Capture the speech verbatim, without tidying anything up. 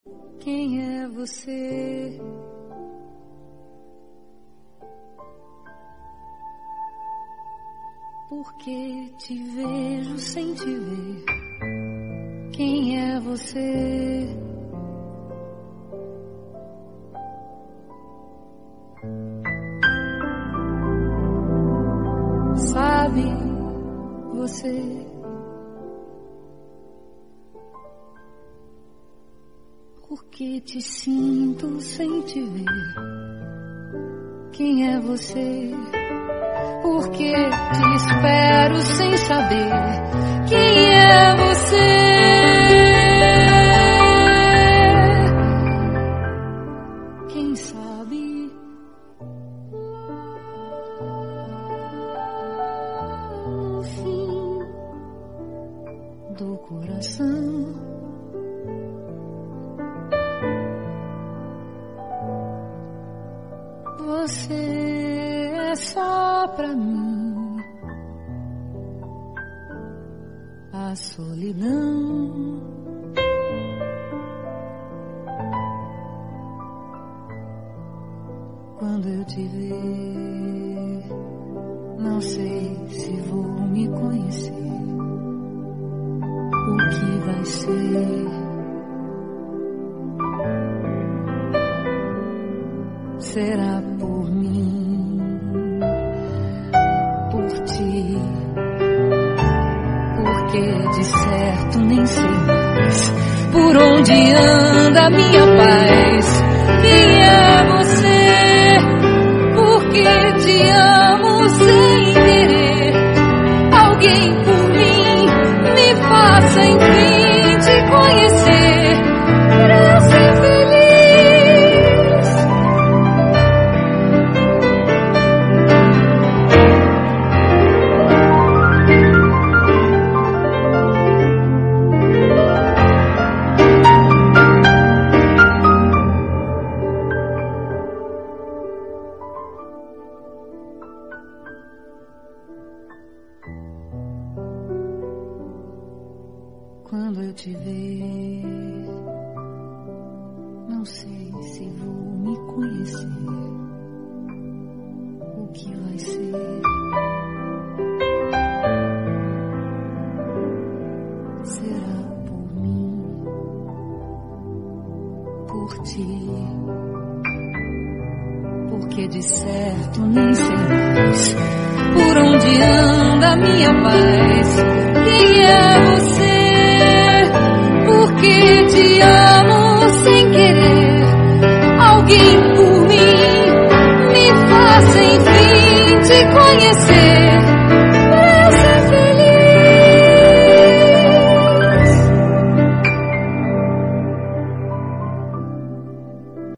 Quem é você? Porque te vejo sem te ver. Quem é você? Sabe você? Porque te sinto sem te ver. Quem é você? Porque te espero sem saber. Quem é você? Quem sabe? No fim do coração, você é só pra mim a solidão. Quando eu te ver, não sei se vou me conhecer. O que vai ser? Será por mim, por ti, porque de certo nem sei mais por onde anda minha paz. Quem é você? Porque te amo sem querer. Alguém por mim me faça enfim te conhecer pra ser feliz. Quando eu te ver, não sei se vou me conhecer. O que vai ser? Será por mim, por ti, porque de certo nem sei mais por onde anda minha paz. Quem é você? Porque te amo.